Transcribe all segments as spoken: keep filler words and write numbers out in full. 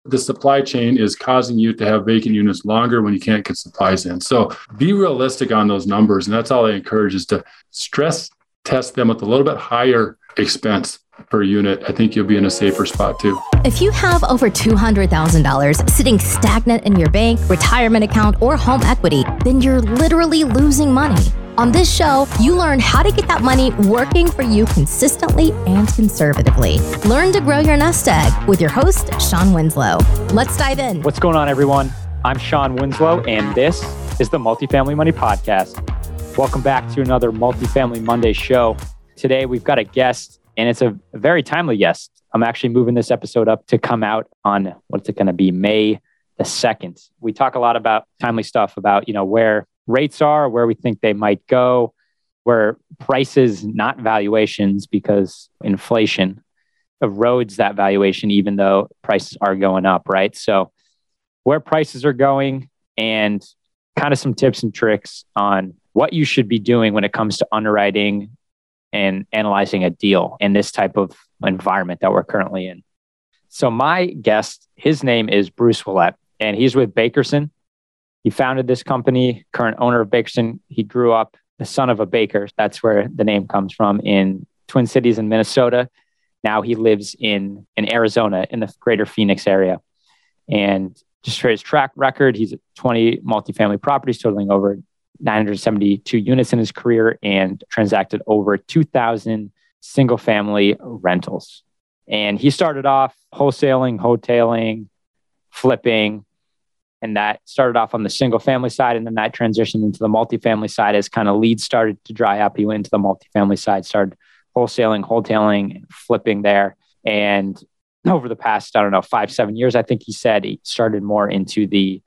the supply chain is causing you to have vacant units longer when you can't get supplies in. So be realistic on those numbers. And that's all I encourage is to stress test them with a little bit higher expense per unit. I think you'll be in a safer spot too. If you have over two hundred thousand dollars sitting stagnant in your bank, retirement account, or home equity, then you're literally losing money. On this show, you learn how to get that money working for you consistently and conservatively. Learn to grow your nest egg with your host, Sean Winslow. Let's dive in. What's going on, everyone? I'm Sean Winslow, and this is the Multifamily Money Podcast. Welcome back to another Multifamily Monday show. Today, we've got a guest, and it's a very timely guest. I'm actually moving this episode up to come out on, what's it going to be, May the second. We talk a lot about timely stuff about, you know, where rates are, where we think they might go, where prices, not valuations, because inflation erodes that valuation, even though prices are going up, right? So where prices are going and kind of some tips and tricks on what you should be doing when it comes to underwriting and analyzing a deal in this type of environment that we're currently in. So my guest, his name is Bruce Ouellette, and he's with Bakerson. He founded this company, current owner of Bakerson. He grew up the son of a baker. That's where the name comes from, in Twin Cities in Minnesota. Now he lives in, in Arizona, in the greater Phoenix area. And just for his track record, he's at twenty multifamily properties totaling over nine hundred seventy-two units in his career and transacted over two thousand single family rentals. And he started off wholesaling, hoteling, flipping, and that started off on the single family side. And then that transitioned into the multifamily side as kind of leads started to dry up. He went into the multifamily side, started wholesaling, hoteling, flipping there. And over the past, I don't know, five, seven years, I think he said he started more into the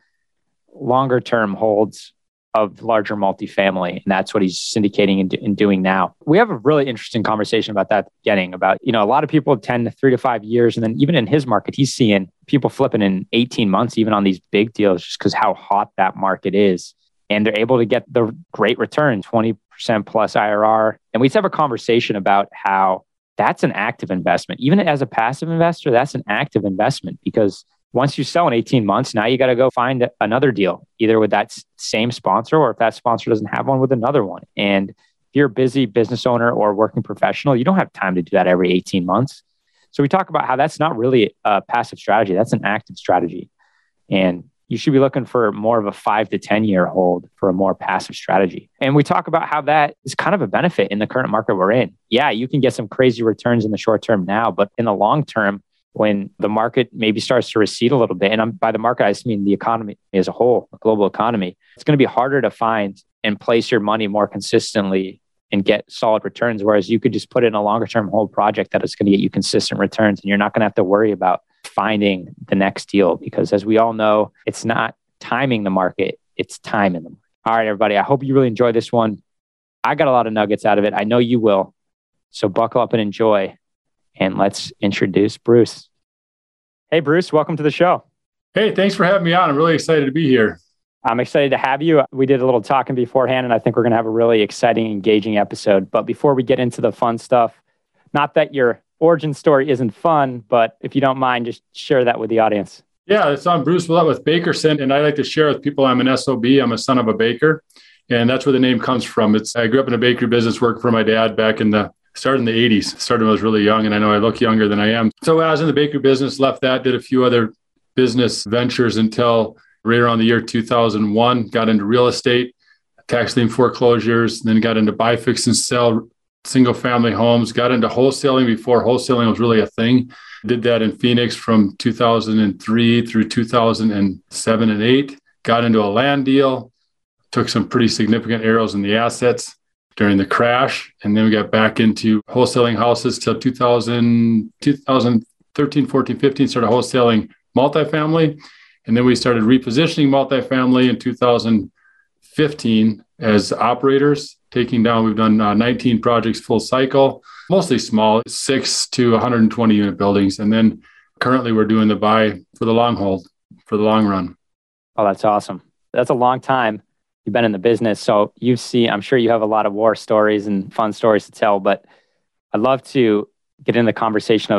longer term holds of larger multifamily. And that's what he's syndicating and, do, and doing now. We have a really interesting conversation about that at the beginning about, you know, a lot of people ten to three to five years. And then even in his market, he's seeing people flipping in eighteen months, even on these big deals, just because how hot that market is. And they're able to get the great return, twenty percent plus I R R. And we just have a conversation about how that's an active investment. Even as a passive investor, that's an active investment, because once you sell in eighteen months, now you got to go find another deal, either with that same sponsor, or if that sponsor doesn't have one, with another one. And if you're a busy business owner or working professional, you don't have time to do that every eighteen months. So we talk about how that's not really a passive strategy. That's an active strategy. And you should be looking for more of a five to ten year hold for a more passive strategy. And we talk about how that is kind of a benefit in the current market we're in. Yeah, you can get some crazy returns in the short term now, but in the long term, when the market maybe starts to recede a little bit, and I'm, by the market, I just mean the economy as a whole, the global economy, it's going to be harder to find and place your money more consistently and get solid returns. Whereas you could just put it in a longer term hold project that is going to get you consistent returns, and you're not going to have to worry about finding the next deal, because as we all know, it's not timing the market, it's time in the market. All right, everybody, I hope you really enjoy this one. I got a lot of nuggets out of it. I know you will. So buckle up and enjoy. And let's introduce Bruce. Hey, Bruce, welcome to the show. Hey, thanks for having me on. I'm really excited to be here. I'm excited to have you. We did a little talking beforehand, and I think we're going to have a really exciting, engaging episode. But before we get into the fun stuff, not that your origin story isn't fun, but if you don't mind, just share that with the audience. Yeah, so I'm Bruce Ouellette with Bakerson, and I like to share with people I'm an S O B. I'm a son of a baker, and that's where the name comes from. It's I grew up in a bakery business, worked for my dad back in the Started in the eighties. Started when I was really young, and I know I look younger than I am. So I was in the bakery business, left that, did a few other business ventures until right around the year two thousand one, got into real estate, tax lien foreclosures, then got into buy, fix, and sell single family homes, got into wholesaling before wholesaling was really a thing. Did that in Phoenix from two thousand three through two thousand seven and eight, got into a land deal, took some pretty significant arrows in the assets during the crash. And then we got back into wholesaling houses till two thousand, two thousand thirteen, fourteen, fifteen, started wholesaling multifamily. And then we started repositioning multifamily in two thousand fifteen as operators, taking down, we've done uh, nineteen projects full cycle, mostly small, six to one hundred twenty unit buildings. And then currently we're doing the buy for the long hold, for the long run. Oh, that's awesome. That's a long time you've been in the business. So you see, I'm sure you have a lot of war stories and fun stories to tell, but I'd love to get in the conversation of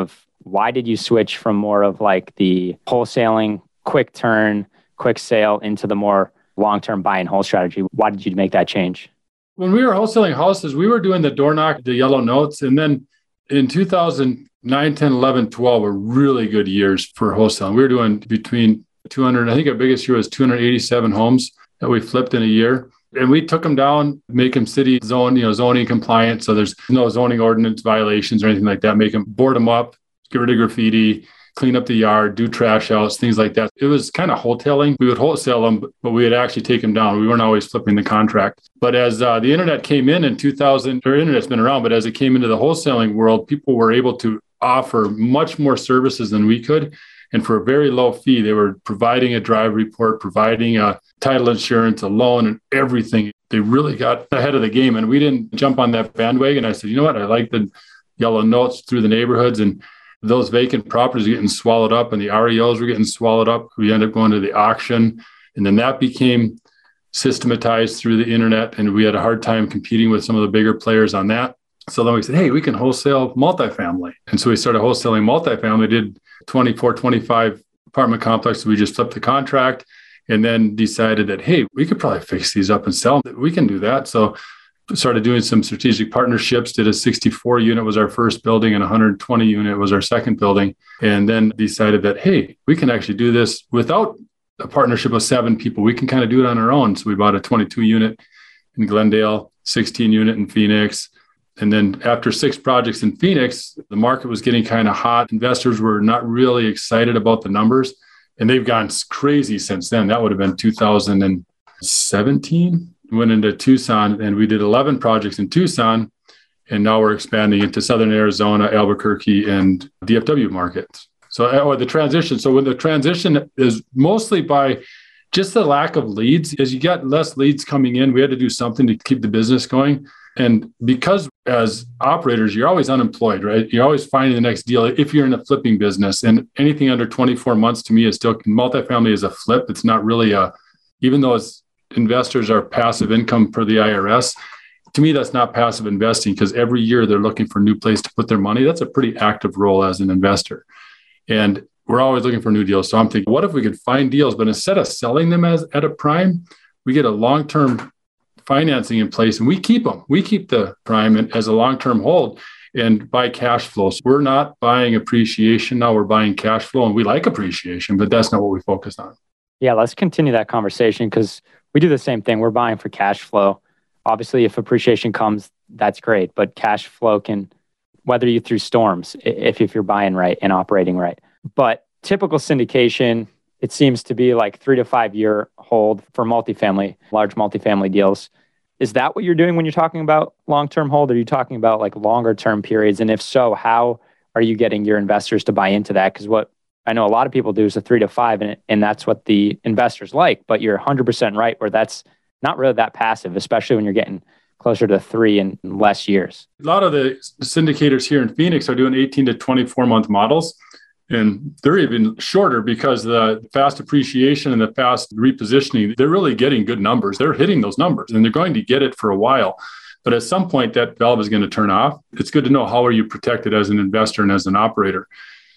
Why did you switch from more of like the wholesaling, quick turn, quick sale into the more long-term buy and hold strategy? Why did you make that change? When we were wholesaling houses, we were doing the door knock, the yellow notes. And then in two thousand nine, ten, eleven, twelve were really good years for wholesaling. We were doing between two hundred, I think our biggest year was two hundred eighty-seven homes that we flipped in a year. And we took them down, make them city zone, you know, zoning compliant. So there's no zoning ordinance violations or anything like that. Make them, board them up, get rid of graffiti, clean up the yard, do trash outs, things like that. It was kind of wholesaling. We would wholesale them, but we would actually take them down. We weren't always flipping the contract. But as uh, the internet came in in two thousand, or internet's been around, but as it came into the wholesaling world, people were able to offer much more services than we could. And for a very low fee, they were providing a drive report, providing a title insurance, a loan, and everything. They really got ahead of the game. And we didn't jump on that bandwagon. I said, you know what? I like the yellow notes through the neighborhoods, and those vacant properties were getting swallowed up, and the R E Os were getting swallowed up. We ended up going to the auction. And then that became systematized through the internet. And we had a hard time competing with some of the bigger players on that. So then we said, hey, we can wholesale multifamily. And so we started wholesaling multifamily, did twenty-four, twenty-five apartment complexes. We just flipped the contract and then decided that, hey, we could probably fix these up and sell them. We can do that. So started doing some strategic partnerships, did a sixty-four unit was our first building and one hundred twenty unit was our second building. And then decided that, hey, we can actually do this without a partnership of seven people. We can kind of do it on our own. So we bought a twenty-two unit in Glendale, sixteen unit in Phoenix. And then after six projects in Phoenix, the market was getting kind of hot. Investors were not really excited about the numbers, and they've gone crazy since then. That would have been two thousand seventeen. We went into Tucson, and we did eleven projects in Tucson, and now we're expanding into Southern Arizona, Albuquerque, and D F W markets. So oh, the transition. So when the transition is mostly by just the lack of leads, as you get less leads coming in, we had to do something to keep the business going. And because as operators, you're always unemployed, right? You're always finding the next deal if you're in a flipping business. And anything under twenty-four months to me is still, multifamily is a flip. It's not really a, even though it's, investors are passive income per the I R S, to me, that's not passive investing because every year they're looking for a new place to put their money. That's a pretty active role as an investor. And we're always looking for new deals. So I'm thinking, what if we could find deals, but instead of selling them as at a prime, we get a long-term financing in place and we keep them. We keep the prime as a long-term hold and buy cash flow. So we're not buying appreciation now, we're buying cash flow, and we like appreciation, but that's not what we focus on. Yeah, let's continue that conversation because we do the same thing. We're buying for cash flow. Obviously, if appreciation comes, that's great, but cash flow can weather you through storms if, if you're buying right and operating right. But typical syndication, it seems to be like three to five year hold for multifamily, large multifamily deals. Is that what you're doing when you're talking about long-term hold? Or are you talking about like longer term periods? And if so, how are you getting your investors to buy into that? Because what I know a lot of people do is a three to five, and, and that's what the investors like. But you're one hundred percent right, where that's not really that passive, especially when you're getting closer to three and less years. A lot of the syndicators here in Phoenix are doing eighteen to twenty-four month models. And they're even shorter because the fast appreciation and the fast repositioning, they're really getting good numbers. They're hitting those numbers and they're going to get it for a while. But at some point, that valve is going to turn off. It's good to know how are you protected as an investor and as an operator.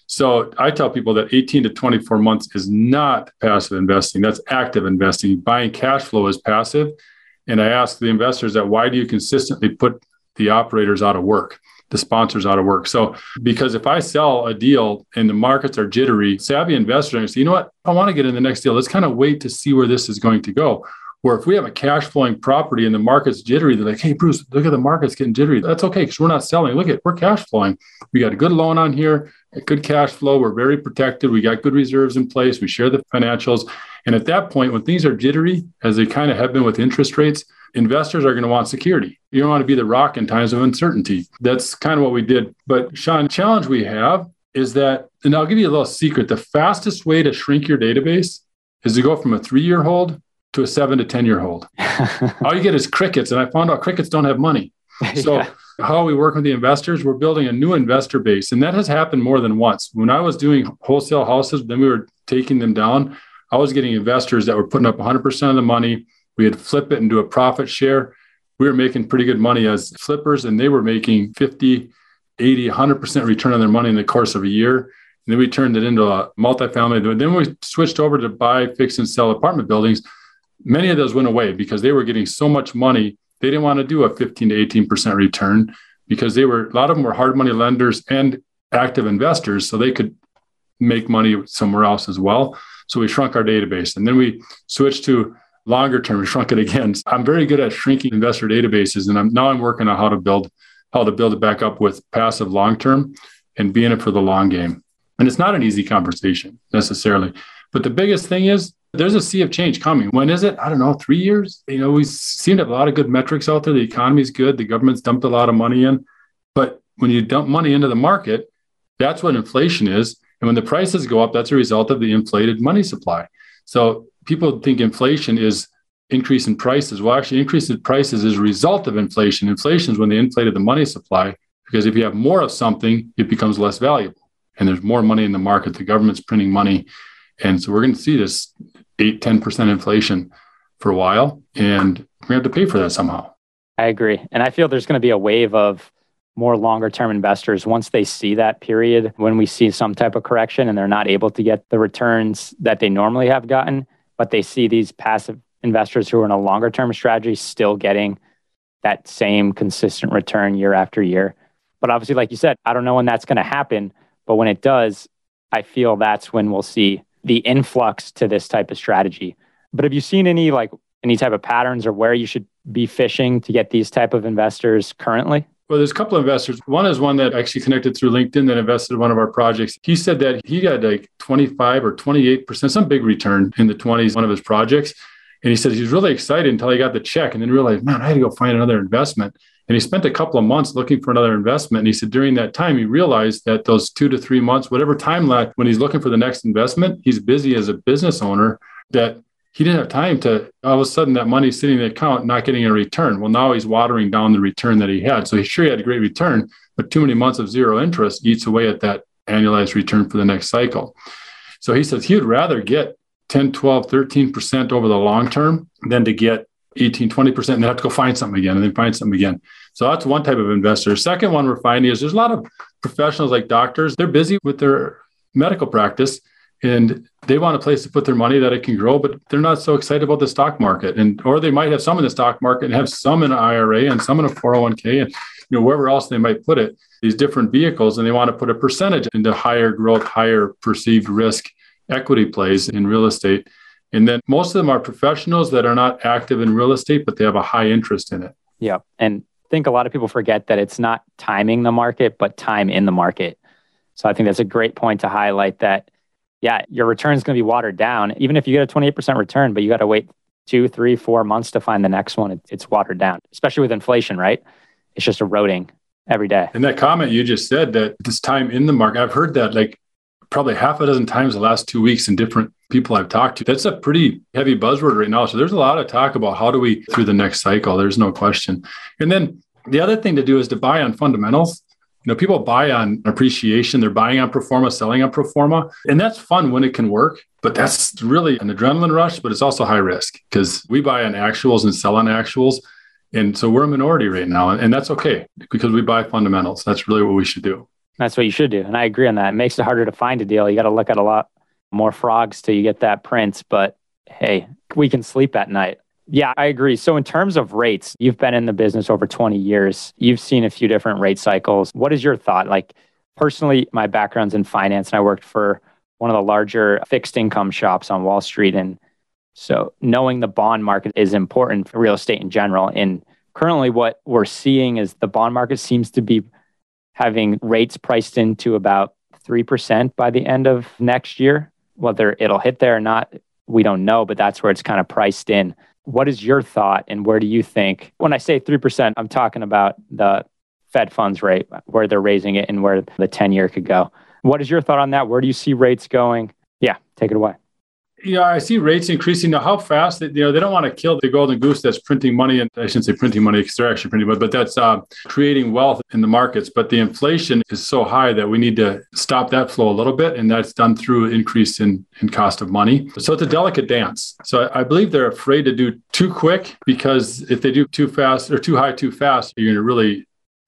So I tell people that eighteen to twenty-four months is not passive investing. That's active investing. Buying cash flow is passive. And I ask the investors that, why do you consistently put the operators out of work, the sponsors out of work? So because if I sell a deal and the markets are jittery, savvy investors say, you know what, I want to get in the next deal. Let's kind of wait to see where this is going to go. Where if we have a cash flowing property and the market's jittery, they're like, hey, Bruce, look at the market's getting jittery. That's okay because we're not selling. Look at, we're cash flowing. We got a good loan on here, a good cash flow. We're very protected. We got good reserves in place. We share the financials. And at that point, when things are jittery, as they kind of have been with interest rates, investors are going to want security. You don't want to be the rock in times of uncertainty. That's kind of what we did. But Sean, the challenge we have is that, and I'll give you a little secret, the fastest way to shrink your database is to go from a three-year hold to a seven to ten-year hold. All you get is crickets. And I found out crickets don't have money. So yeah. How we work with the investors, we're building a new investor base. And that has happened more than once. When I was doing wholesale houses, then we were taking them down. I was getting investors that were putting up one hundred percent of the money. We had flip it and do a profit share. We were making pretty good money as flippers, and they were making fifty, eighty, one hundred percent return on their money in the course of a year. And then we turned it into a multifamily. Then we switched over to buy, fix, and sell apartment buildings. Many of those went away because they were getting so much money. They didn't want to do a fifteen to eighteen percent return because they were, a lot of them were hard money lenders and active investors, so they could make money somewhere else as well. So we shrunk our database. And then we switched to longer term. We shrunk it again. I'm very good at shrinking investor databases. And I'm now I'm working on how to build, how to build it back up with passive long term and be in it for the long game. And it's not an easy conversation necessarily. But the biggest thing is there's a sea of change coming. When is it? I don't know, three years? You know, we seem to have a lot of good metrics out there. The economy's good. The government's dumped a lot of money in. But when you dump money into the market, that's what inflation is. And when the prices go up, that's a result of the inflated money supply. So people think inflation is increase in prices. Well, actually, increase in prices is a result of inflation. Inflation is when they inflated the money supply, because if you have more of something, it becomes less valuable. And there's more money in the market. The government's printing money. And so we're going to see this eight, ten percent inflation for a while. And we're going to have to pay for that somehow. I agree. And I feel there's going to be a wave of more longer term investors once they see that period, when we see some type of correction and they're not able to get the returns that they normally have gotten, but they see these passive investors who are in a longer term strategy still getting that same consistent return year after year. But obviously, like you said, I don't know when that's going to happen, but when it does, I feel that's when we'll see the influx to this type of strategy. But have you seen any like any type of patterns or where you should be fishing to get these type of investors currently? Well, there's a couple of investors. One is one that actually connected through LinkedIn that invested in one of our projects. He said that he got like twenty-five or twenty-eight percent, some big return in the twenties, one of his projects. And he said he was really excited until he got the check and then realized, man, I had to go find another investment. And he spent a couple of months looking for another investment. And he said during that time, he realized that those two to three months, whatever time left when he's looking for the next investment, he's busy as a business owner, that he didn't have time to, all of a sudden that money's sitting in the account, not getting a return. Well, now he's watering down the return that he had. So he sure he had a great return, but too many months of zero interest eats away at that annualized return for the next cycle. So he says he would rather get ten, twelve, thirteen percent over the long term than to get eighteen, twenty percent and then have to go find something again and then find something again. So that's one type of investor. Second one we're finding is there's a lot of professionals like doctors. They're busy with their medical practice and they want a place to put their money that it can grow, but they're not so excited about the stock market. And or they might have some in the stock market and have some in an I R A and some in a four oh one k and you know wherever else they might put it, these different vehicles, and they want to put a percentage into higher growth, higher perceived risk equity plays in real estate. And then most of them are professionals that are not active in real estate, but they have a high interest in it. Yeah. And I think a lot of people forget that it's not timing the market, but time in the market. So I think that's a great point to highlight that, yeah, your return is going to be watered down. Even if you get a twenty-eight percent return, but you got to wait two, three, four months to find the next one, it's watered down, especially with inflation, right? It's just eroding every day. And that comment you just said, that this time in the market, I've heard that like probably half a dozen times the last two weeks in different people I've talked to. That's a pretty heavy buzzword right now. So there's a lot of talk about how do we through the next cycle. There's no question. And then the other thing to do is to buy on fundamentals. You know, people buy on appreciation. They're buying on pro forma, selling on pro forma. And that's fun when it can work. But that's really an adrenaline rush, but it's also high risk because we buy on actuals and sell on actuals. And so we're a minority right now. And that's okay because we buy fundamentals. That's really what we should do. That's what you should do. And I agree on that. It makes it harder to find a deal. You got to look at a lot more frogs till you get that print. But hey, we can sleep at night. Yeah, I agree. So in terms of rates, you've been in the business over twenty years. You've seen a few different rate cycles. What is your thought? Like personally, my background's in finance and I worked for one of the larger fixed income shops on Wall Street. And so knowing the bond market is important for real estate in general. And currently what we're seeing is the bond market seems to be having rates priced into about three percent by the end of next year. Whether it'll hit there or not, we don't know, but that's where it's kind of priced in. What is your thought and where do you think, when I say three percent, I'm talking about the Fed funds rate, where they're raising it and where the ten-year could go. What is your thought on that? Where do you see rates going? Yeah, take it away. Yeah, I see rates increasing. Now, how fast, you know, they don't want to kill the golden goose that's printing money. And I shouldn't say printing money because they're actually printing money, but that's uh, creating wealth in the markets. But the inflation is so high that we need to stop that flow a little bit. And that's done through an increase in, in cost of money. So it's a delicate dance. So I, I believe they're afraid to do too quick because if they do too fast or too high, too fast, you're going to really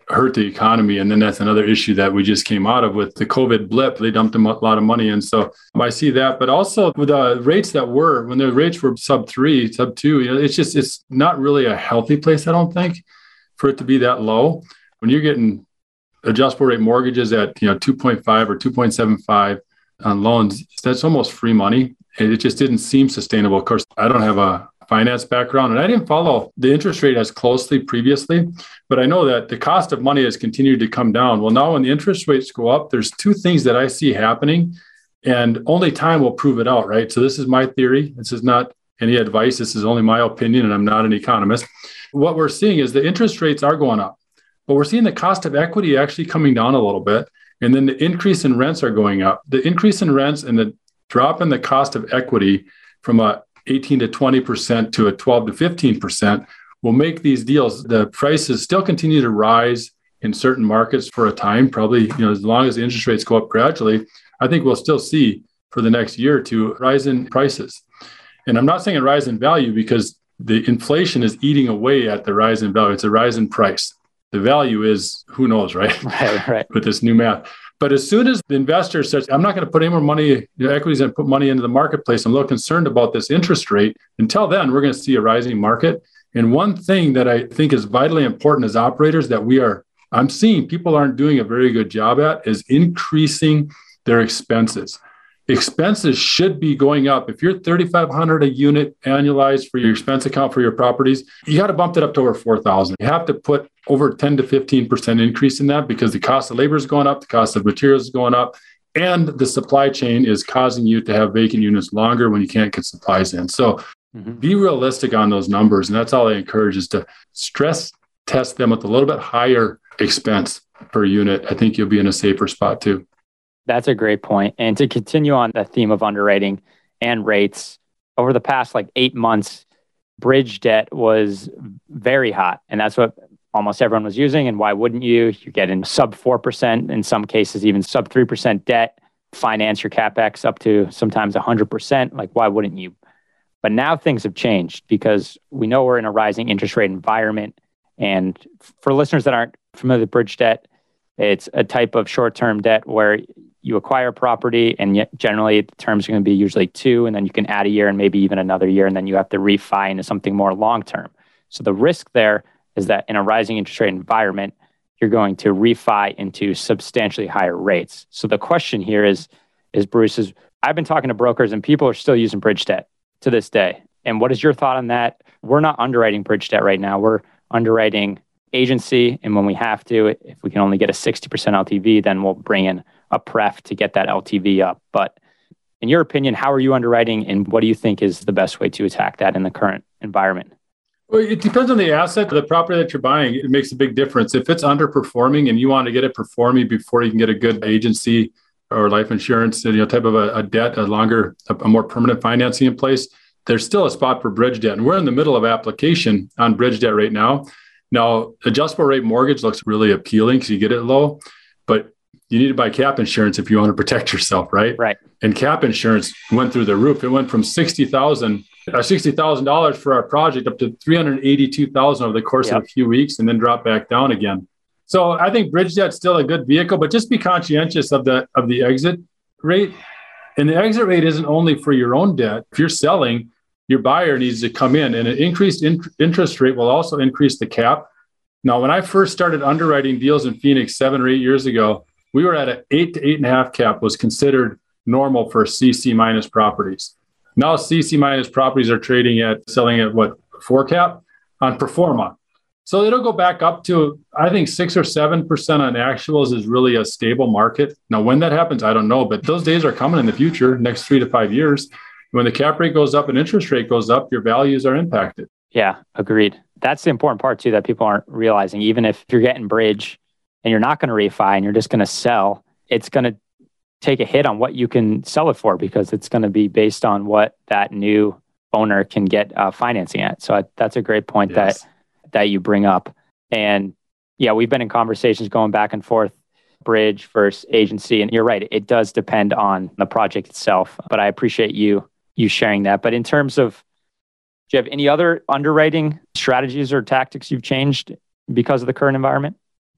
hurt the economy. And then that's another issue that we just came out of with the COVID blip. They dumped a lot of money in. So I see that. But also with the rates that were, when the rates were sub three, sub two, you know, it's just, it's not really a healthy place, I don't think, for it to be that low. When you're getting adjustable rate mortgages at, you know, two point five or two point seven five on loans, that's almost free money. And it just didn't seem sustainable. Of course, I don't have a finance background, and I didn't follow the interest rate as closely previously, but I know that the cost of money has continued to come down. Well, now when the interest rates go up, there's two things that I see happening, and only time will prove it out, right? So this is my theory. This is not any advice. This is only my opinion, and I'm not an economist. What we're seeing is the interest rates are going up, but we're seeing the cost of equity actually coming down a little bit, and then the increase in rents are going up. The increase in rents and the drop in the cost of equity from a eighteen to twenty percent to a twelve to fifteen percent will make these deals, the prices still continue to rise in certain markets for a time, probably, you know, as long as the interest rates go up gradually. I think we'll still see for the next year or two rise in prices. And I'm not saying a rise in value because the inflation is eating away at the rise in value. It's a rise in price. The value is, who knows, right? Right, right. With this new math. But as soon as the investor says, I'm not going to put any more money, you know, equities and put money into the marketplace, I'm a little concerned about this interest rate. Until then, we're going to see a rising market. And one thing that I think is vitally important as operators that we are, I'm seeing people aren't doing a very good job at is increasing their expenses. Expenses should be going up. If you're thirty-five hundred dollars a unit annualized for your expense account for your properties, you got to bump it up to over four thousand dollars. You have to put over ten to fifteen percent increase in that because the cost of labor is going up, the cost of materials is going up, and the supply chain is causing you to have vacant units longer when you can't get supplies in. So mm-hmm. be realistic on those numbers. And that's all I encourage is to stress test them with a little bit higher expense per unit. I think you'll be in a safer spot too. That's a great point. And to continue on the theme of underwriting and rates, over the past like eight months, bridge debt was very hot. And that's what almost everyone was using. And why wouldn't you? You're getting sub four percent, in some cases, even sub three percent debt, finance your CapEx up to sometimes one hundred percent. Like, why wouldn't you? But now things have changed because we know we're in a rising interest rate environment. And for listeners that aren't familiar with bridge debt, it's a type of short-term debt where you acquire property and yet generally the terms are going to be usually two, and then you can add a year and maybe even another year, and then you have to refi into something more long-term. So the risk there is that in a rising interest rate environment, you're going to refi into substantially higher rates. So the question here is, is Bruce, is I've been talking to brokers and people are still using bridge debt to this day. And what is your thought on that? We're not underwriting bridge debt right now. We're underwriting agency. And when we have to, if we can only get a sixty percent L T V, then we'll bring in a pref to get that L T V up. But in your opinion, how are you underwriting and what do you think is the best way to attack that in the current environment? Well, it depends on the asset, the property that you're buying. It makes a big difference. If it's underperforming and you want to get it performing before you can get a good agency or life insurance, you know, type of a, a debt, a longer, a, a more permanent financing in place, there's still a spot for bridge debt. And we're in the middle of application on bridge debt right now. Now, adjustable rate mortgage looks really appealing because you get it low, but you need to buy cap insurance if you want to protect yourself, right? Right. And cap insurance went through the roof. It went from sixty thousand dollars, sixty thousand dollars for our project up to three hundred eighty-two thousand dollars over the course yep. of a few weeks and then drop back down again. So I think bridge debt's still a good vehicle, but just be conscientious of the of the exit rate. And the exit rate isn't only for your own debt. If you're selling, your buyer needs to come in, and an increased in- interest rate will also increase the cap. Now, when I first started underwriting deals in Phoenix seven or eight years ago, we were at an eight to eight and a half cap was considered normal for C C minus properties. Now C C minus properties are trading at, selling at what, four cap on pro forma. So it'll go back up to, I think six or seven percent on actuals is really a stable market. Now, when that happens, I don't know, but those days are coming in the future, next three to five years. When the cap rate goes up and interest rate goes up, your values are impacted. Yeah, agreed. That's the important part too that people aren't realizing. Even if you're getting bridge and you're not going to refi and you're just going to sell, it's going to take a hit on what you can sell it for because it's going to be based on what that new owner can get uh, financing at. So I, that's a great point yes. that that you bring up. And yeah, we've been in conversations going back and forth, bridge versus agency. And you're right, it does depend on the project itself. But I appreciate you you sharing that. But in terms of, do you have any other underwriting strategies or tactics you've changed because of the current environment?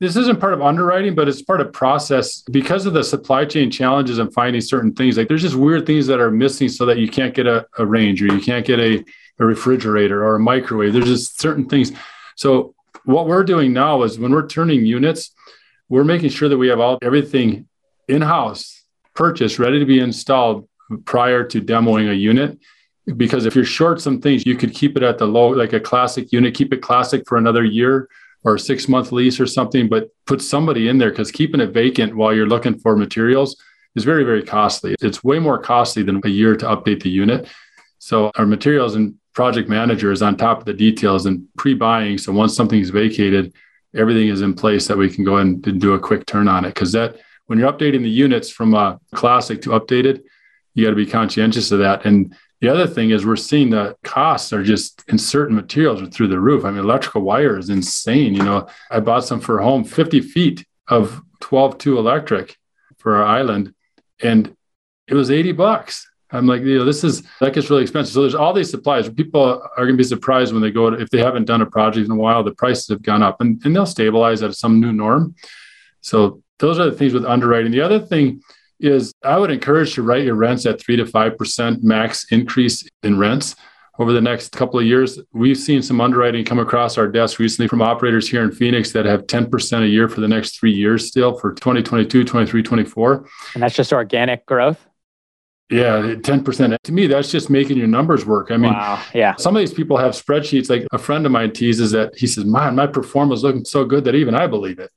This isn't part of underwriting, but it's part of process because of the supply chain challenges and finding certain things. Like there's just weird things that are missing so that you can't get a, a range or you can't get a, a refrigerator or a microwave. There's just certain things. So what we're doing now is when we're turning units, we're making sure that we have all everything in-house, purchased, ready to be installed prior to demoing a unit. Because if you're short some things, you could keep it at the low, like a classic unit, keep it classic for another year or a six month lease or something, but put somebody in there because keeping it vacant while you're looking for materials is very, very costly. It's way more costly than a year to update the unit. So our materials and project manager is on top of the details and pre-buying. So once something's vacated, everything is in place that we can go in and do a quick turn on it. Because that when you're updating the units from a classic to updated, you got to be conscientious of that. And the other thing is we're seeing the costs are just in certain materials are through the roof. I mean, electrical wire is insane. You know, I bought some for home, fifty feet of twelve two electric for our island, and it was eighty bucks. I'm like, you know, this is, that gets really expensive. So there's all these supplies. People are going to be surprised when they go, to, if they haven't done a project in a while, the prices have gone up and, and they'll stabilize at some new norm. So those are the things with underwriting. The other thing is I would encourage to write your rents at three to five percent max increase in rents over the next couple of years. We've seen some underwriting come across our desk recently from operators here in Phoenix that have ten percent a year for the next three years still for twenty twenty-two, twenty-three, twenty-four. And that's just organic growth? Yeah, ten percent. To me, that's just making your numbers work. I mean, wow. Yeah. Some of these people have spreadsheets. Like a friend of mine teases that he says, man, my performance is looking so good that even I believe it.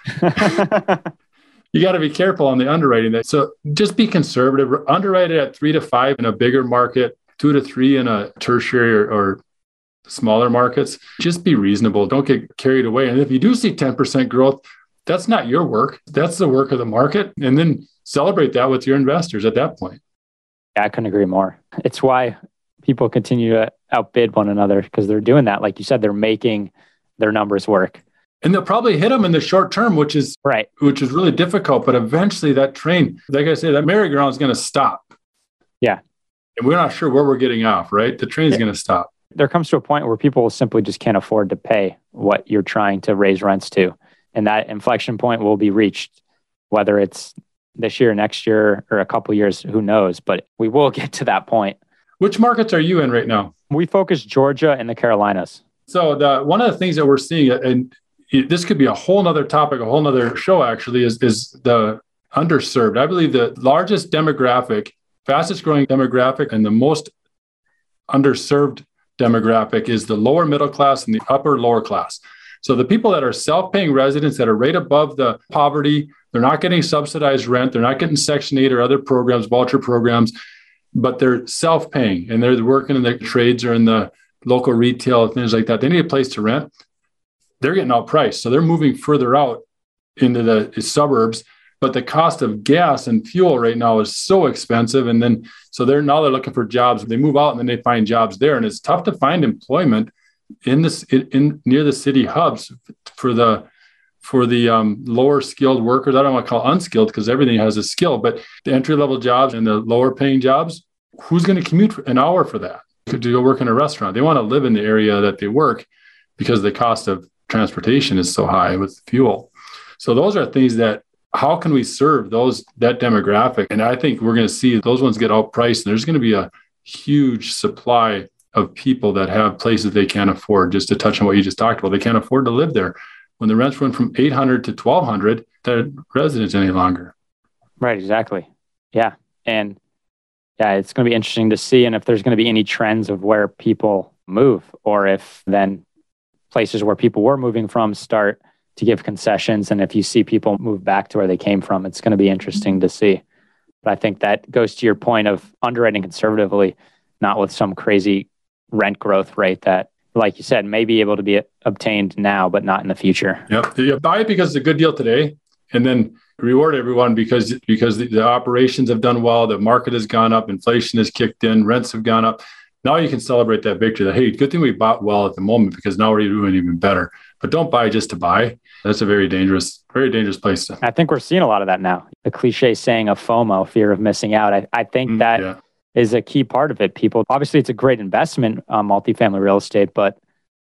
You got to be careful on the underwriting that. So just be conservative. Underwrite it at three to five in a bigger market, two to three in a tertiary or, or smaller markets. Just be reasonable. Don't get carried away. And if you do see ten percent growth, that's not your work. That's the work of the market. And then celebrate that with your investors at that point. Yeah, I couldn't agree more. It's why people continue to outbid one another because they're doing that. Like you said, they're making their numbers work. And they'll probably hit them in the short term, which is right, which is really difficult. But eventually that train, like I say, that merry-go-round is going to stop. Yeah. And we're not sure where we're getting off, right? The train's yeah. going to stop. There comes to a point where people simply just can't afford to pay what you're trying to raise rents to. And that inflection point will be reached, whether it's this year, next year, or a couple of years, who knows? But we will get to that point. Which markets are you in right now? We focus Georgia and the Carolinas. So the one of the things that we're seeing, and this could be a whole nother topic, a whole nother show actually, is, is the underserved. I believe the largest demographic, fastest growing demographic, and the most underserved demographic is the lower middle class and the upper lower class. So the people that are self-paying residents that are right above the poverty, they're not getting subsidized rent, they're not getting Section eight or other programs, voucher programs, but they're self-paying and they're working in the trades or in the local retail, things like that. They need a place to rent. They're getting outpriced. So they're moving further out into the suburbs, but the cost of gas and fuel right now is so expensive. And then, so they're now they're looking for jobs. They move out and then they find jobs there. And it's tough to find employment in this, in, in near the city hubs for the, for the um, lower skilled workers. I don't want to call unskilled because everything has a skill, but the entry level jobs and the lower paying jobs, who's going to commute an hour for that to go work in a restaurant? They want to live in the area that they work because the cost of transportation is so high with fuel. So those are things that, how can we serve those, that demographic? And I think we're going to see those ones get outpriced. And there's going to be a huge supply of people that have places they can't afford. Just to touch on what you just talked about, they can't afford to live there. When the rents went from eight hundred to twelve hundred, they're residents any longer. Right, exactly. Yeah. And yeah, it's going to be interesting to see. And if there's going to be any trends of where people move, or if then places where people were moving from start to give concessions. And if you see people move back to where they came from, it's going to be interesting to see. But I think that goes to your point of underwriting conservatively, not with some crazy rent growth rate that, like you said, may be able to be obtained now, but not in the future. Yep. You buy it because it's a good deal today, and then reward everyone because, because the, the operations have done well, the market has gone up, inflation has kicked in, rents have gone up. Now you can celebrate that victory that, hey, good thing we bought well at the moment because now we're doing even better. But don't buy just to buy. That's a very dangerous, very dangerous place to. I think we're seeing a lot of that now. The cliche saying of FOMO, fear of missing out. I, I think mm, that yeah. is a key part of it. People, obviously it's a great investment, uh, multifamily real estate, but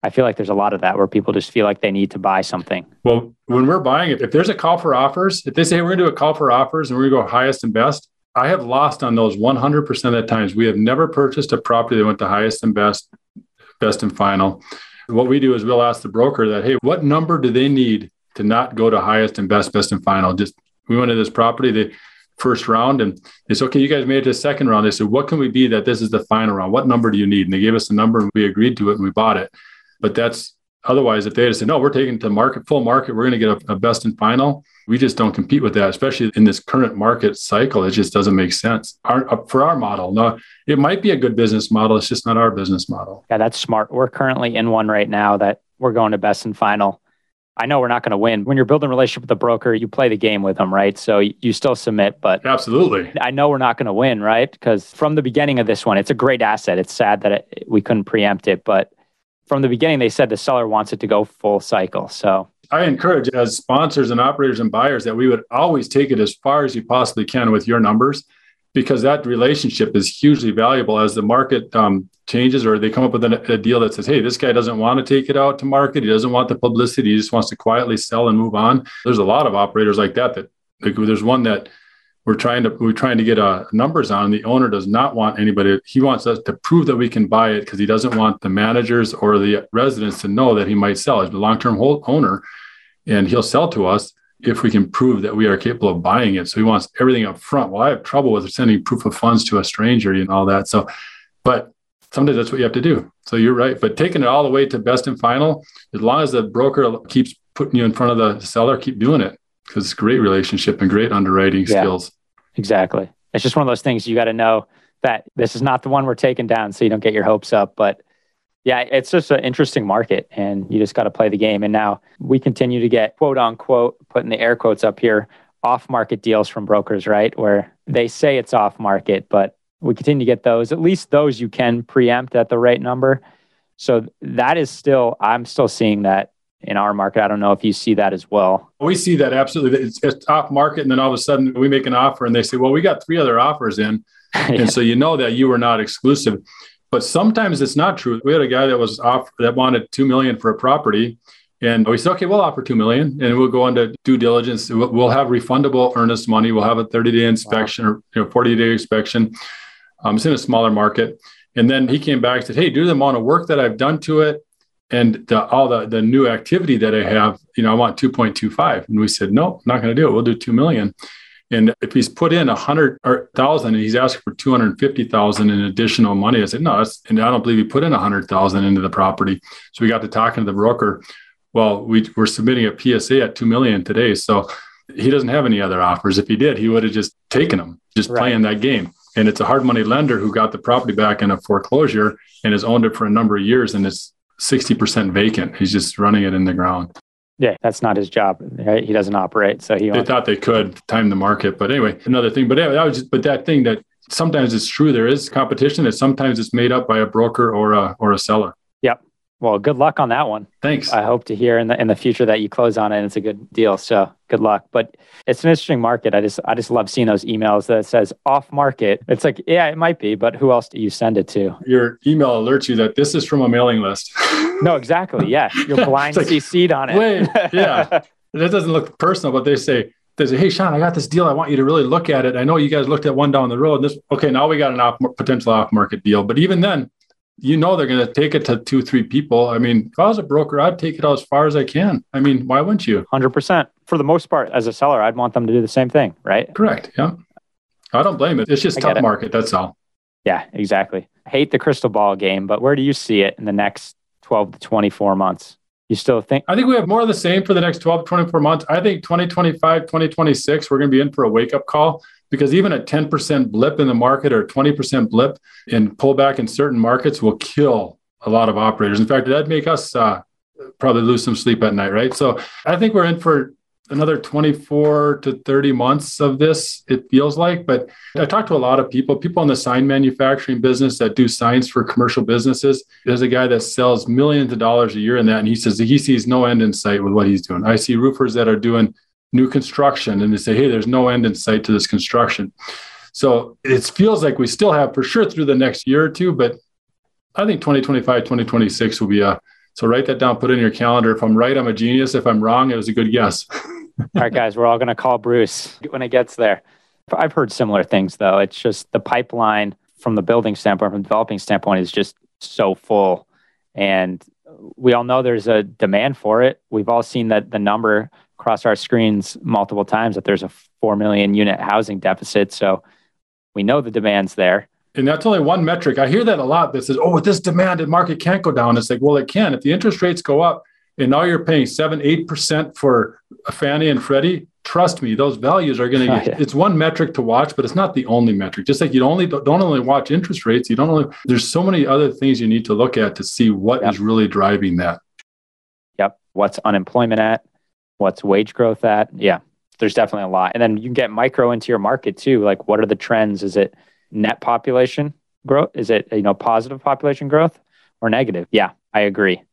I feel like there's a lot of that where people just feel like they need to buy something. Well, when we're buying it, if there's a call for offers, if they say we're going to do a call for offers and we're going to go highest and best, I have lost on those one hundred percent of the times. We have never purchased a property that went to highest and best, best and final. What we do is we'll ask the broker that, hey, what number do they need to not go to highest and best, best and final? Just, we went to this property, the first round, and they said, okay, you guys made it to the second round. They said, what can we be that this is the final round? What number do you need? And they gave us a number and we agreed to it and we bought it. But that's, otherwise, if they had said, no, we're taking to market, full market, we're going to get a, a best and final, we just don't compete with that, especially in this current market cycle. It just doesn't make sense our, for our model. No, it might be a good business model. It's just not our business model. Yeah, that's smart. We're currently in one right now that we're going to best and final. I know we're not going to win. When you're building a relationship with a broker, you play the game with them, right? So you still submit, but absolutely, I know we're not going to win, right? Because from the beginning of this one, it's a great asset. It's sad that it, we couldn't preempt it, but from the beginning, they said the seller wants it to go full cycle. So I encourage as sponsors and operators and buyers that we would always take it as far as you possibly can with your numbers, because that relationship is hugely valuable as the market um, changes or they come up with a, a deal that says, hey, this guy doesn't want to take it out to market. He doesn't want the publicity. He just wants to quietly sell and move on. There's a lot of operators like that. That like, there's one that we're trying to we're trying to get uh, numbers on. The owner does not want anybody. He wants us to prove that we can buy it because he doesn't want the managers or the residents to know that he might sell. He's a long-term hold owner, and he'll sell to us if we can prove that we are capable of buying it. So he wants everything up front. Well, I have trouble with sending proof of funds to a stranger and all that. So, but sometimes that's what you have to do. So you're right. But taking it all the way to best and final, as long as the broker keeps putting you in front of the seller, keep doing it because it's a great relationship and great underwriting yeah, skills. Exactly. It's just one of those things you got to know that this is not the one we're taking down so you don't get your hopes up. But yeah, it's just an interesting market and you just got to play the game. And now we continue to get quote unquote, putting the air quotes up here, off market deals from brokers, right? Where they say it's off market, but we continue to get those, at least those you can preempt at the right number. So that is still, I'm still seeing that in our market. I don't know if you see that as well. We see that absolutely. It's, it's off market. And then all of a sudden we make an offer and they say, well, we got three other offers in. yeah. And so you know that you were not exclusive. But sometimes it's not true. We had a guy that was off that wanted two million dollars for a property. And we said, okay, we'll offer two million dollars and we'll go into due diligence. We'll have refundable earnest money. We'll have a thirty day inspection wow. or you know, forty day inspection. Um, it's in a smaller market. And then he came back and said, hey, due to the amount of work that I've done to it and the, all the, the new activity that I have, you know, I want two point two five. And we said, no, I'm not going to do it. We'll do two million dollars. And if he's put in a hundred thousand and he's asking for two hundred fifty thousand in additional money, I said, no, that's, and I don't believe he put in a hundred thousand into the property. So we got to talking to the broker. Well, we we're submitting a P S A at two million today. So he doesn't have any other offers. If he did, he would have just taken them, just right. playing that game. And it's a hard money lender who got the property back in a foreclosure and has owned it for a number of years. And it's sixty percent vacant. He's just running it in the ground. Yeah, that's not his job. Right? He doesn't operate. So he they thought they could time the market. But anyway, another thing. But anyway, that was just, but that thing that sometimes it's true. There is competition. And sometimes it's made up by a broker or a or a seller. Yep. Well, good luck on that one. Thanks. I hope to hear in the in the future that you close on it and it's a good deal. So good luck. But it's an interesting market. I just I just love seeing those emails that says off market. It's like, yeah, it might be, but who else do you send it to? Your email alerts you that this is from a mailing list. No, exactly. Yeah. You're blind like, C C'd on it. Wait, yeah. That doesn't look personal, but they say, they say, hey, Sean, I got this deal. I want you to really look at it. I know you guys looked at one down the road. This okay, now we got an off potential off market deal. But even then, you know they're going to take it to two, three people. I mean, if I was a broker, I'd take it out as far as I can. I mean, why wouldn't you? one hundred percent. For the most part, as a seller, I'd want them to do the same thing, right? Correct. Yeah. I don't blame it. It's just tough market. That's all. Yeah, exactly. I hate the crystal ball game, but where do you see it in the next twelve to twenty-four months? You still think? I think we have more of the same for the next twelve to twenty-four months. I think twenty twenty-five, twenty twenty-six, we're going to be in for a wake-up call. Because even a ten percent blip in the market or a twenty percent blip in pullback in certain markets will kill a lot of operators. In fact, that'd make us uh, probably lose some sleep at night, right? So I think we're in for another twenty-four to thirty months of this, it feels like. But I talked to a lot of people, people in the sign manufacturing business that do signs for commercial businesses. There's a guy that sells millions of dollars a year in that. And he says he sees no end in sight with what he's doing. I see roofers that are doing new construction and they say, hey, there's no end in sight to this construction. So it feels like we still have for sure through the next year or two, but I think twenty twenty-five, twenty twenty-six will be a So write that down, put it in your calendar. If I'm right, I'm a genius. If I'm wrong, it was a good guess. All right, guys, we're all going to call Bruce when it gets there. I've heard similar things, though. It's just the pipeline from the building standpoint, from the developing standpoint, is just so full. And we all know there's a demand for it. We've all seen that the number across our screens multiple times that there's a four million unit housing deficit. So we know the demand's there. And that's only one metric. I hear that a lot that says, oh, with this demand, the market can't go down. It's like, well, it can. If the interest rates go up and now you're paying seven, eight percent for Fannie and Freddie, trust me, those values are going to get, oh, yeah. It's one metric to watch, but it's not the only metric. Just like you only don't only watch interest rates, you don't only, there's so many other things you need to look at to see what yep. is really driving that. Yep. What's unemployment at? What's wage growth at? Yeah, there's definitely a lot. And then you can get micro into your market too. Like, what are the trends? Is it net population growth? Is it, you know, positive population growth or negative? Yeah, I agree.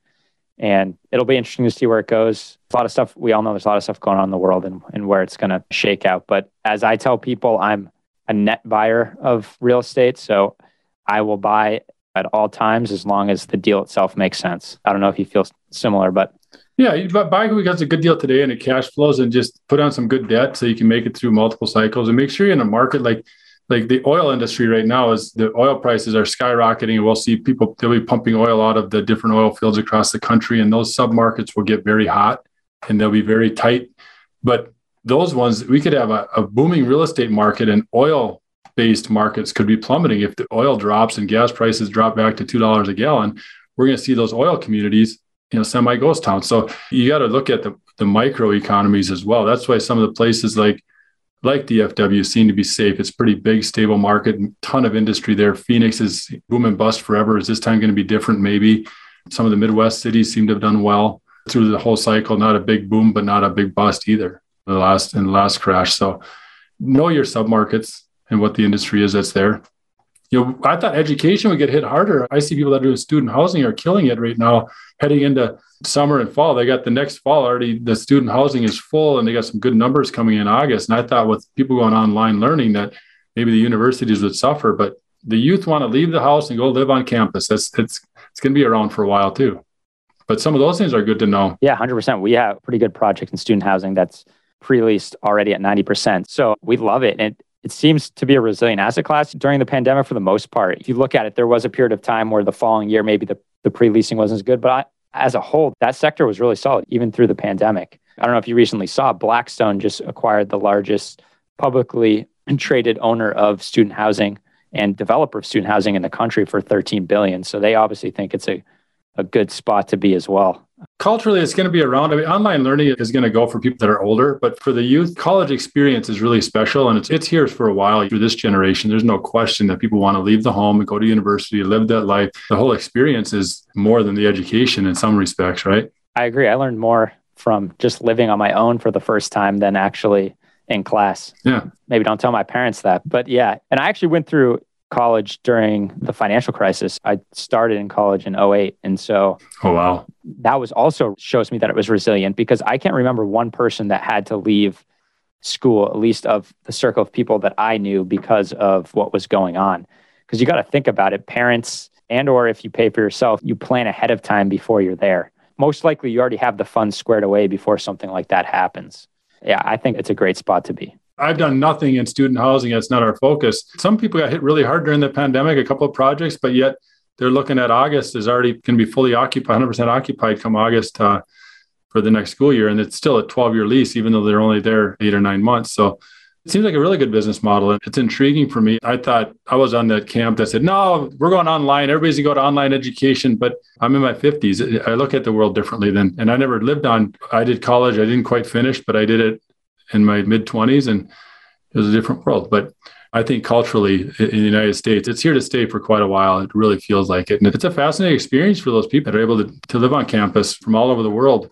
And it'll be interesting to see where it goes. A lot of stuff, we all know there's a lot of stuff going on in the world and, and where it's going to shake out. But as I tell people, I'm a net buyer of real estate. So I will buy at all times as long as the deal itself makes sense. I don't know if you feel similar, but. Yeah, you buy because it's a good deal today and it cash flows, and just put on some good debt so you can make it through multiple cycles, and make sure you're in a market like Like the oil industry right now is the oil prices are skyrocketing, and we'll see people, they'll be pumping oil out of the different oil fields across the country, and those submarkets will get very hot and they'll be very tight. But those ones, we could have a, a booming real estate market, and oil-based markets could be plummeting. If the oil drops and gas prices drop back to two dollars a gallon, we're going to see those oil communities, you know, semi-ghost towns. So you got to look at the, the micro economies as well. That's why some of the places like like D F W seem to be safe. It's pretty big, stable market, ton of industry there. Phoenix is boom and bust forever. Is this time going to be different? Maybe. Some of the Midwest cities seem to have done well through the whole cycle. Not a big boom, but not a big bust either in the last, in the last crash. So know your submarkets and what the industry is that's there. You know, I thought education would get hit harder. I see people that are doing student housing are killing it right now, heading into summer and fall. They got the next fall already. The student housing is full, and they got some good numbers coming in August. And I thought with people going online learning that maybe the universities would suffer, but the youth want to leave the house and go live on campus. That's it's it's going to be around for a while too. But some of those things are good to know. Yeah, one hundred percent. We have a pretty good project in student housing that's pre-leased already at ninety percent. So we love it. And it seems to be a resilient asset class during the pandemic for the most part. If you look at it, there was a period of time where the following year, maybe the, the pre-leasing wasn't as good, but I, as a whole, that sector was really solid, even through the pandemic. I don't know if you recently saw, Blackstone just acquired the largest publicly traded owner of student housing and developer of student housing in the country for thirteen billion dollars. So they obviously think it's a, a good spot to be as well. Culturally, it's going to be around. I mean, online learning is going to go for people that are older, but for the youth, college experience is really special, and it's it's here for a while. For this generation, there's no question that people want to leave the home and go to university, live that life. The whole experience is more than the education in some respects, right? I agree. I learned more from just living on my own for the first time than actually in class. Yeah. Maybe don't tell my parents that, but yeah. And I actually went through college during the financial crisis. I started in college in oh eight. And so oh, wow. that was also shows me that it was resilient, because I can't remember one person that had to leave school, at least of the circle of people that I knew, because of what was going on. Because you got to think about it, parents, and or if you pay for yourself, you plan ahead of time before you're there. Most likely you already have the funds squared away before something like that happens. Yeah, I think it's a great spot to be. I've done nothing in student housing. That's not our focus. Some people got hit really hard during the pandemic, a couple of projects, but yet they're looking at August is already going to be fully occupied, one hundred percent occupied come August uh, for the next school year. And it's still a twelve-year lease, even though they're only there eight or nine months. So it seems like a really good business model. And it's intriguing for me. I thought I was on that camp that said, no, we're going online. Everybody's going to go to online education. But I'm in my fifties. I look at the world differently then. And I never lived on, I did college. I didn't quite finish, but I did it in my mid-twenties, and it was a different world. But I think culturally in the United States, it's here to stay for quite a while. It really feels like it. And it's a fascinating experience for those people that are able to, to live on campus from all over the world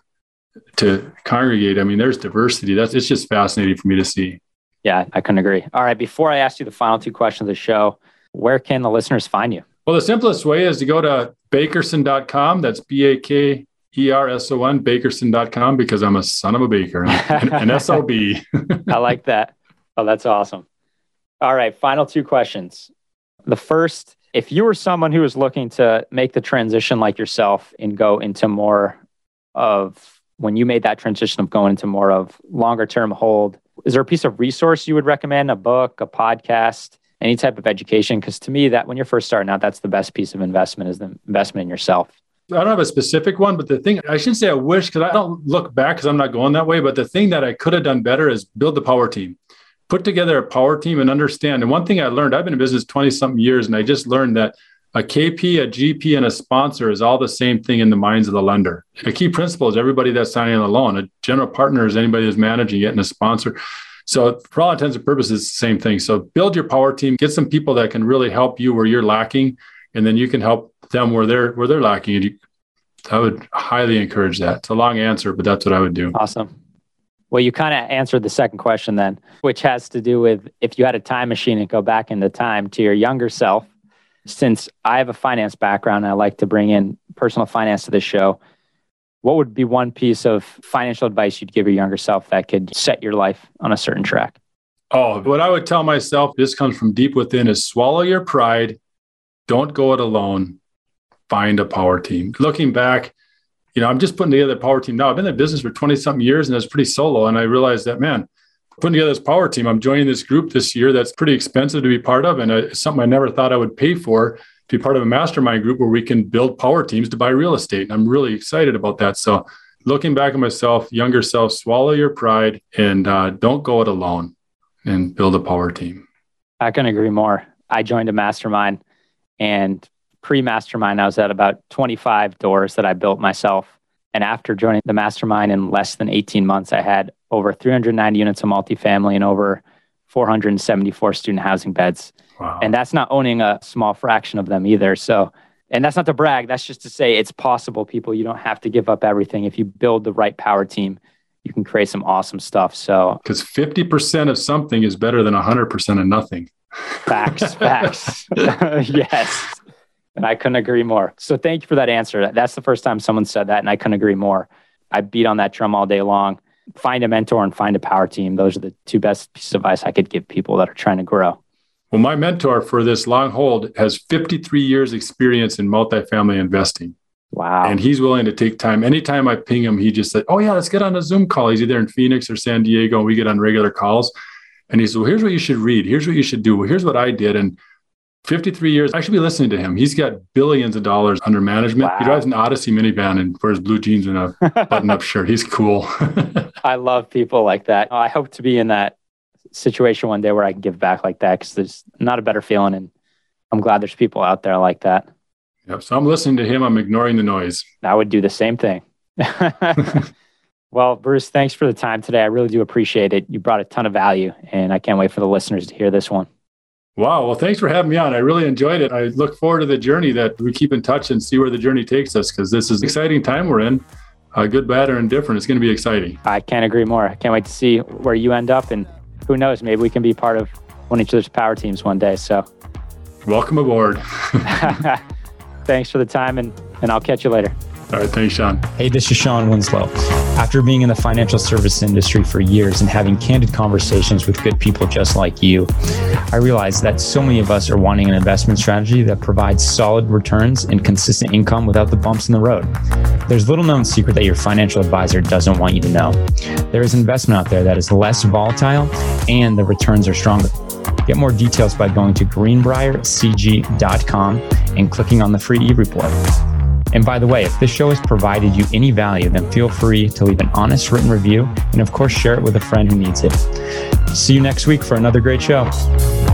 to congregate. I mean, there's diversity. That's it's just fascinating for me to see. Yeah, I couldn't agree. All right, before I ask you the final two questions of the show, where can the listeners find you? Well, the simplest way is to go to bakerson dot com. That's B A K E R S O N, bakerson dot com, because I'm a son of a baker, an, an S O B. I like that. Oh, that's awesome. All right, final two questions. The first, if you were someone who was looking to make the transition like yourself and go into more of, when you made that transition of going into more of longer term hold, is there a piece of resource you would recommend, a book, a podcast, any type of education? Because to me, that when you're first starting out, that's the best piece of investment, is the investment in yourself. I don't have a specific one, but the thing, I shouldn't say I wish, because I don't look back because I'm not going that way, but the thing that I could have done better is build the power team. Put together a power team and understand. And one thing I learned, I've been in business twenty something years, and I just learned that a K P, a G P, and a sponsor is all the same thing in the minds of the lender. A key principle is everybody that's signing on the loan. A general partner is anybody who's managing it, and a sponsor. So for all intents and purposes, it's the same thing. So build your power team, get some people that can really help you where you're lacking, and then you can help them where they're where they're lacking. And you, I would highly encourage that. It's a long answer, but that's what I would do. Awesome. Well, you kind of answered the second question then, which has to do with if you had a time machine and go back into time to your younger self. Since I have a finance background, and I like to bring in personal finance to this show, what would be one piece of financial advice you'd give your younger self that could set your life on a certain track? Oh, what I would tell myself, this comes from deep within, is swallow your pride. Don't go it alone. Find a power team. Looking back, you know, I'm just putting together a power team now. I've been in business for twenty something years, and it's pretty solo. And I realized that, man, putting together this power team, I'm joining this group this year that's pretty expensive to be part of. And it's something I never thought I would pay for, to be part of a mastermind group where we can build power teams to buy real estate. And I'm really excited about that. So looking back at myself, younger self, swallow your pride and uh, don't go it alone, and build a power team. I couldn't agree more. I joined a mastermind, and pre-mastermind, I was at about twenty-five doors that I built myself. And after joining the mastermind, in less than eighteen months, I had over three hundred ninety units of multifamily and over four hundred seventy-four student housing beds. Wow. And that's not owning a small fraction of them either. So, and that's not to brag. That's just to say it's possible, people. You don't have to give up everything. If you build the right power team, you can create some awesome stuff. So, because fifty percent of something is better than one hundred percent of nothing. Facts, facts. Yes. And I couldn't agree more. So thank you for that answer. That's the first time someone said that, and I couldn't agree more. I beat on that drum all day long. Find a mentor and find a power team. Those are the two best pieces of advice I could give people that are trying to grow. Well, my mentor for this long hold has fifty-three years experience in multifamily investing. Wow. And he's willing to take time. Anytime I ping him, he just said, oh yeah, let's get on a Zoom call. He's either in Phoenix or San Diego, and we get on regular calls. And he said, well, here's what you should read. Here's what you should do. Well, here's what I did. And fifty-three years, I should be listening to him. He's got billions of dollars under management. Wow. He drives an Odyssey minivan and wears blue jeans and a button-up shirt. He's cool. I love people like that. I hope to be in that situation one day where I can give back like that, because there's not a better feeling. And I'm glad there's people out there like that. Yep. So I'm listening to him. I'm ignoring the noise. I would do the same thing. Well, Bruce, thanks for the time today. I really do appreciate it. You brought a ton of value, and I can't wait for the listeners to hear this one. Wow. Well, thanks for having me on. I really enjoyed it. I look forward to the journey, that we keep in touch and see where the journey takes us, because this is an exciting time we're in. Uh, good, bad, or indifferent. It's going to be exciting. I can't agree more. I can't wait to see where you end up, and who knows, maybe we can be part of one of each other's power teams one day. So welcome aboard. Thanks for the time, and, and I'll catch you later. All right. Thanks, Sean. Hey, this is Sean Winslow. After being in the financial service industry for years and having candid conversations with good people just like you, I realized that so many of us are wanting an investment strategy that provides solid returns and consistent income without the bumps in the road. There's little known secret that your financial advisor doesn't want you to know. There is investment out there that is less volatile and the returns are stronger. Get more details by going to greenbrier c g dot com and clicking on the free e-report. And by the way, if this show has provided you any value, then feel free to leave an honest written review and of course share it with a friend who needs it. See you next week for another great show.